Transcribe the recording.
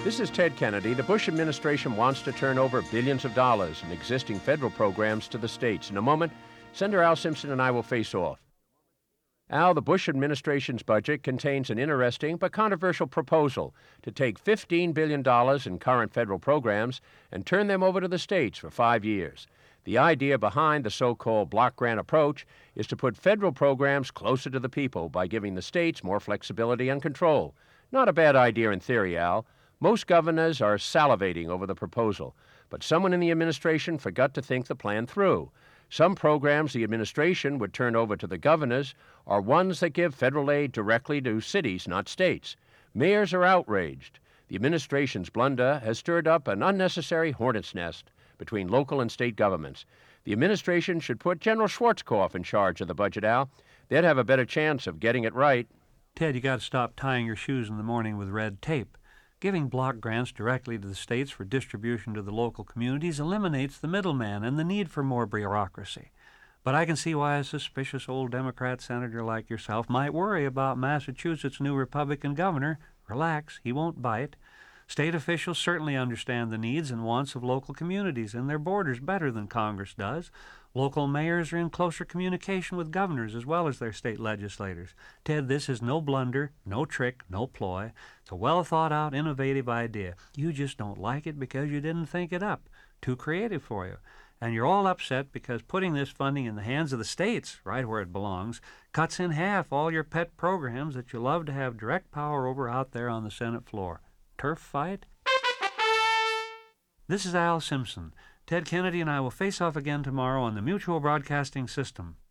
This is Ted Kennedy. The Bush administration wants to turn over billions of dollars in existing federal programs to the states. In a moment, Senator Al Simpson and I will face off. Al, the Bush administration's budget contains an interesting but controversial proposal to take $15 billion in current federal programs and turn them over to the states for 5 years. The idea behind the so-called block grant approach is to put federal programs closer to the people by giving the states more flexibility and control. Not a bad idea in theory, Al. Most governors are salivating over the proposal, but someone in the administration forgot to think the plan through. Some programs the administration would turn over to the governors are ones that give federal aid directly to cities, not states. Mayors are outraged. The administration's blunder has stirred up an unnecessary hornet's nest between local and state governments. The administration should put General Schwarzkopf in charge of the budget, Al. They'd have a better chance of getting it right. Ted, you got to stop tying your shoes in the morning with red tape. Giving block grants directly to the states for distribution to the local communities eliminates the middleman and the need for more bureaucracy. But I can see why a suspicious old Democrat senator like yourself might worry about Massachusetts' new Republican governor. Relax, he won't bite. State officials certainly understand the needs and wants of local communities and their borders better than Congress does. Local mayors are in closer communication with governors as well as their state legislators. Ted, this is no blunder, no trick, no ploy. It's a well-thought-out, innovative idea. You just don't like it because you didn't think it up. Too creative for you. And you're all upset because putting this funding in the hands of the states, right where it belongs, cuts in half all your pet programs that you love to have direct power over out there on the Senate floor. Turf fight? This is Al Simpson. Ted Kennedy and I will face off again tomorrow on the Mutual Broadcasting System.